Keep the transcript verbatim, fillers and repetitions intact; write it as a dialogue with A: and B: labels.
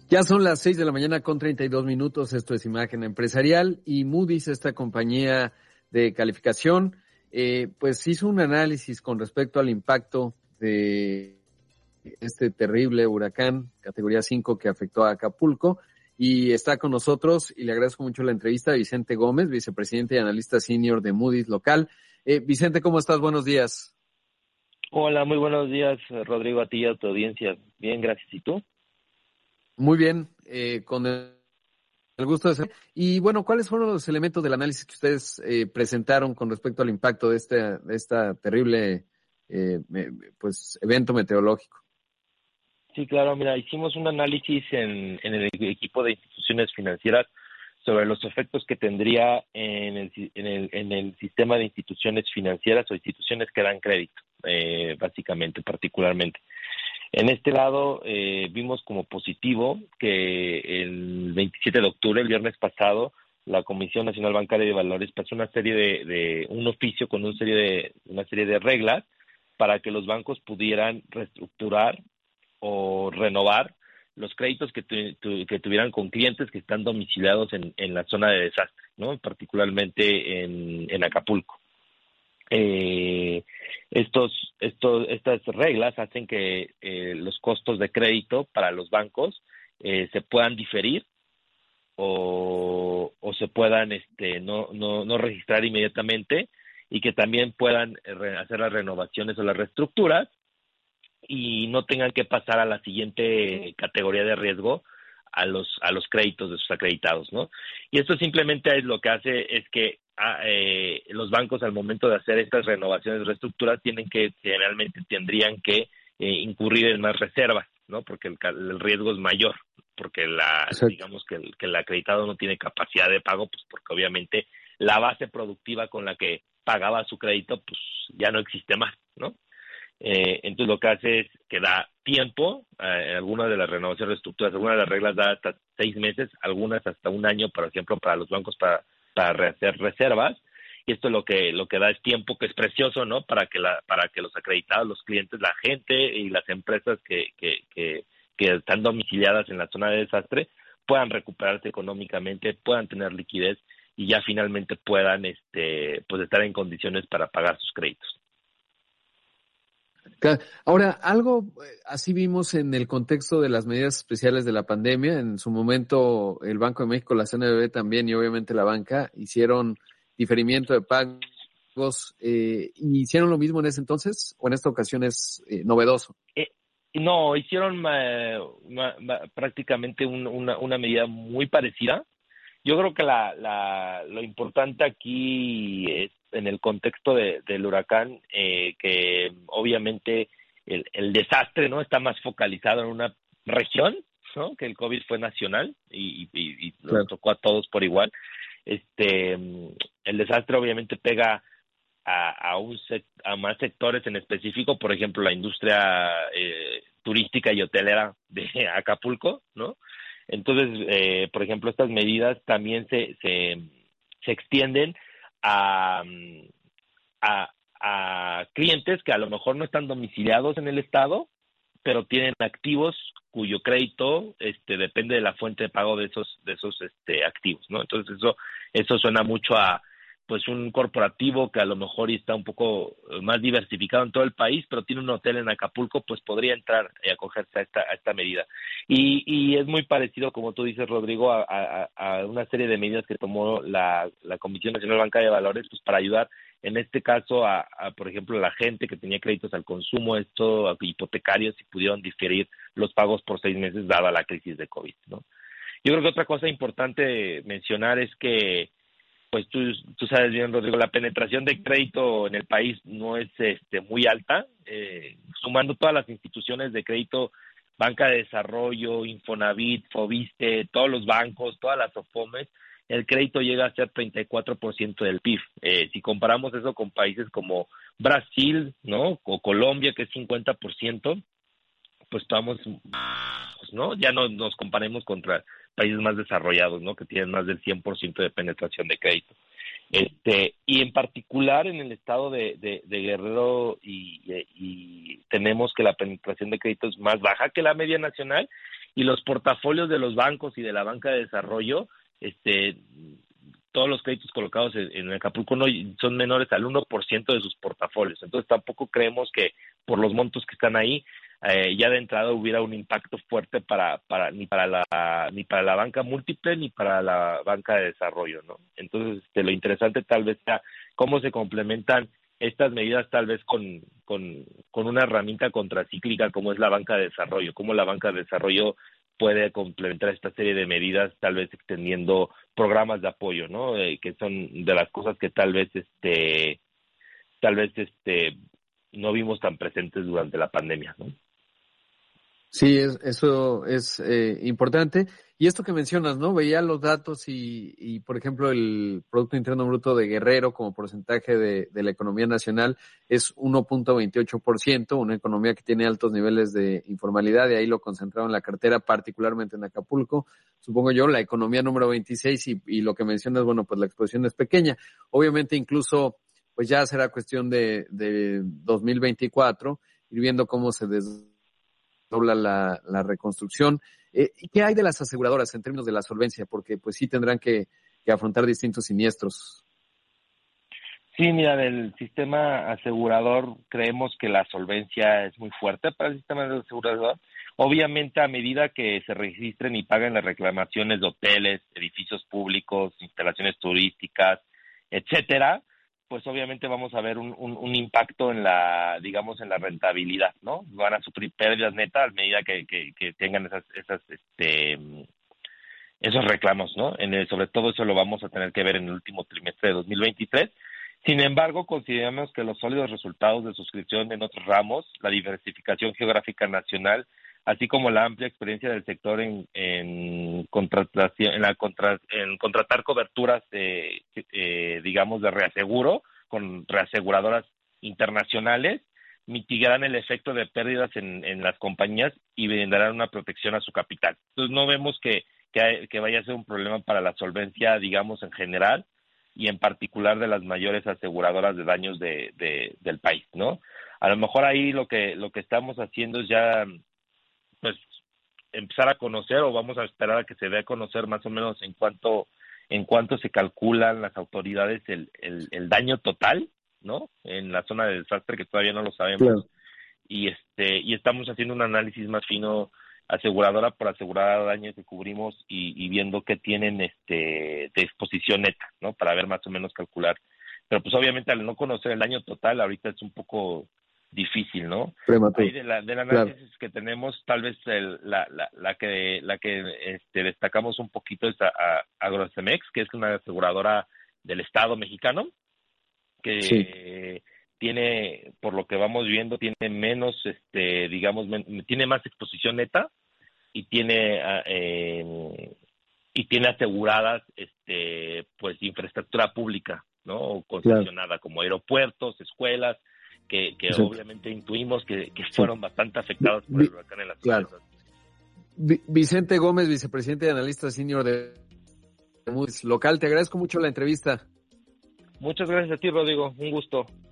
A: Ya son las seis de la mañana con treinta y dos minutos. Esto es Imagen Empresarial y Moody's, esta compañía de calificación, eh, pues hizo un análisis con respecto al impacto de este terrible huracán categoría cinco que afectó a Acapulco, y está con nosotros, y le agradezco mucho la entrevista, Vicente Gómez, vicepresidente y analista senior de Moody's local. Eh, Vicente, ¿cómo estás? Buenos días.
B: Hola, muy buenos días, Rodrigo, a ti y a tu audiencia. Bien, gracias. ¿Y tú?
A: Muy bien, eh, con el El gusto de ser. Y bueno, ¿cuáles fueron los elementos del análisis que ustedes eh, presentaron con respecto al impacto de este de esta terrible eh, me, pues evento meteorológico?
B: Sí, claro, mira, hicimos un análisis en, en el equipo de instituciones financieras sobre los efectos que tendría en el, en el, en el sistema de instituciones financieras o instituciones que dan crédito, eh, básicamente, particularmente. En este lado eh, vimos como positivo que el veintisiete de octubre, el viernes pasado, la Comisión Nacional Bancaria de Valores pasó una serie de, de un oficio con una serie de una serie de reglas para que los bancos pudieran reestructurar o renovar los créditos que, tu, tu, que tuvieran con clientes que están domiciliados en, en la zona de desastre, ¿no? Particularmente en, en Acapulco. Eh, estos, estos, estas reglas hacen que eh, los costos de crédito para los bancos eh, se puedan diferir o, o se puedan este, no, no, no registrar inmediatamente, y que también puedan re- hacer las renovaciones o las reestructuras y no tengan que pasar a la siguiente categoría de riesgo a los a los créditos de sus acreditados, ¿no? Y esto simplemente es lo que hace es que a, eh, los bancos, al momento de hacer estas renovaciones, reestructuras, tienen que, generalmente tendrían que eh, incurrir en más reservas, ¿no? Porque el, el riesgo es mayor, porque la
A: Exacto.
B: digamos que el, que el acreditado no tiene capacidad de pago, pues porque obviamente la base productiva con la que pagaba su crédito, pues ya no existe más, ¿no? Eh, entonces lo que hace es que da tiempo, eh, algunas de las renovaciones de estructuras, algunas de las reglas da hasta seis meses, algunas hasta un año, por ejemplo, para los bancos para, para hacer reservas, y esto lo que lo que da es tiempo, que es precioso, ¿no? Para que la para que los acreditados, los clientes, la gente y las empresas que que, que, que están domiciliadas en la zona de desastre puedan recuperarse económicamente, puedan tener liquidez y ya finalmente puedan este pues estar en condiciones para pagar sus créditos.
A: Ca- Ahora, algo eh, así vimos en el contexto de las medidas especiales de la pandemia. En su momento, el Banco de México, la C N B V también, y obviamente la banca hicieron diferimiento de pagos. Eh, ¿y hicieron lo mismo en ese entonces o en esta ocasión es eh, novedoso?
B: Eh, no, hicieron ma- ma- ma- prácticamente un- una, una medida muy parecida. Yo creo que la, la, lo importante aquí es en el contexto de, del huracán, eh, que obviamente el, el desastre, ¿no?, está más focalizado en una región, ¿no?, que el COVID fue nacional y, y, y nos
A: Claro.
B: tocó a todos por igual. Este, el desastre obviamente pega a, a, un sec, a más sectores en específico, por ejemplo, la industria eh, turística y hotelera de Acapulco, ¿no? Entonces, eh, por ejemplo, estas medidas también se, se, se extienden a, a, a clientes que a lo mejor no están domiciliados en el estado, pero tienen activos cuyo crédito este depende de la fuente de pago de esos de esos este activos, ¿no? Entonces eso eso suena mucho a pues un corporativo que a lo mejor está un poco más diversificado en todo el país, pero tiene un hotel en Acapulco, pues podría entrar y acogerse a esta a esta medida. Y y es muy parecido, como tú dices, Rodrigo, a, a, a una serie de medidas que tomó la, la Comisión Nacional Bancaria de Valores, pues para ayudar en este caso a, a, por ejemplo, la gente que tenía créditos al consumo, esto hipotecarios, y pudieron diferir los pagos por seis meses dada la crisis de COVID, ¿no? Yo creo que otra cosa importante mencionar es que, pues tú, tú sabes bien, Rodrigo, la penetración de crédito en el país no es este muy alta, eh, sumando todas las instituciones de crédito, Banca de Desarrollo, Infonavit, Fobiste, todos los bancos, todas las OFOMES, el crédito llega a ser treinta y cuatro por ciento del P I B. Eh, si comparamos eso con países como Brasil, ¿no?, o Colombia, que es cincuenta por ciento, pues estamos, pues, ¿no? Ya no nos comparemos contra países más desarrollados, ¿no?, que tienen más del cien por ciento de penetración de crédito. Este, y en particular en el estado de, de, de Guerrero y, y, y tenemos que la penetración de crédito es más baja que la media nacional, y los portafolios de los bancos y de la banca de desarrollo, este, todos los créditos colocados en, en Acapulco no son menores al uno por ciento de sus portafolios. Entonces tampoco creemos que por los montos que están ahí, eh, ya de entrada hubiera un impacto fuerte para, para ni para la ni para la banca múltiple ni para la banca de desarrollo, ¿no? Entonces, este, lo interesante tal vez sea cómo se complementan estas medidas tal vez con, con, con una herramienta contracíclica como es la banca de desarrollo, cómo la banca de desarrollo puede complementar esta serie de medidas, tal vez extendiendo programas de apoyo, ¿no? Eh, que son de las cosas que tal vez este tal vez este no vimos tan presentes durante la pandemia, ¿no?
A: Sí, es, eso es eh, importante. Y esto que mencionas, ¿no? Veía los datos y, y, por ejemplo, el Producto Interno Bruto de Guerrero como porcentaje de, de la economía nacional es uno punto veintiocho por ciento, una economía que tiene altos niveles de informalidad, y ahí lo concentraron en la cartera, particularmente en Acapulco. Supongo yo, la economía número veintiséis y, y lo que mencionas, bueno, pues la exposición es pequeña. Obviamente, incluso, pues ya será cuestión de, de dos mil veinticuatro, ir viendo cómo se des dobla la, la reconstrucción. Eh, ¿Qué hay de las aseguradoras en términos de la solvencia? Porque pues sí tendrán que, que afrontar distintos siniestros.
B: Sí, mira, del sistema asegurador creemos que la solvencia es muy fuerte para el sistema asegurador. Obviamente, a medida que se registren y paguen las reclamaciones de hoteles, edificios públicos, instalaciones turísticas, etcétera, pues obviamente vamos a ver un, un, un impacto en la, digamos, en la rentabilidad, ¿no? Van a sufrir pérdidas netas a medida que, que, que tengan esas, esas, este, esos reclamos, ¿no? En el, sobre todo eso lo vamos a tener que ver en el último trimestre de dos mil veintitrés. Sin embargo, consideramos que los sólidos resultados de suscripción en otros ramos, la diversificación geográfica nacional, así como la amplia experiencia del sector en, en contratación, en la contra, en contratar coberturas de, eh, digamos, de reaseguro con reaseguradoras internacionales, mitigarán el efecto de pérdidas en, en las compañías y brindarán una protección a su capital. Entonces no vemos que, que, hay, que vaya a ser un problema para la solvencia, digamos, en general, y en particular de las mayores aseguradoras de daños de, de, del país, ¿no? A lo mejor ahí lo que lo que estamos haciendo es ya, pues, empezar a conocer, o vamos a esperar a que se dé a conocer más o menos en cuánto en cuánto se calculan las autoridades el, el, el daño total, ¿no? En la zona de desastre, que todavía no lo sabemos. Claro. Y este y estamos haciendo un análisis más fino, aseguradora por aseguradora, daños que cubrimos y, y viendo qué tienen este de exposición neta, ¿no? Para ver más o menos calcular. Pero pues obviamente al no conocer el daño total ahorita es un poco difícil, ¿no? Ahí de la, del análisis claro. que tenemos, tal vez el, la, la, la que la que este, destacamos un poquito es a, a Agrocemex, que es una aseguradora del Estado mexicano, que sí. tiene, por lo que vamos viendo, tiene menos, este, digamos, men, tiene más exposición neta y tiene eh, y tiene aseguradas, este, pues, infraestructura pública, ¿no? O concesionada, claro. como aeropuertos, escuelas, que, que obviamente intuimos que, que fueron sí. bastante afectados por el huracán en las ciudades.
A: Claro. Vicente Gómez, vicepresidente y analista senior de Moody's Local, te agradezco mucho la entrevista.
B: Muchas gracias a ti, Rodrigo. Un gusto.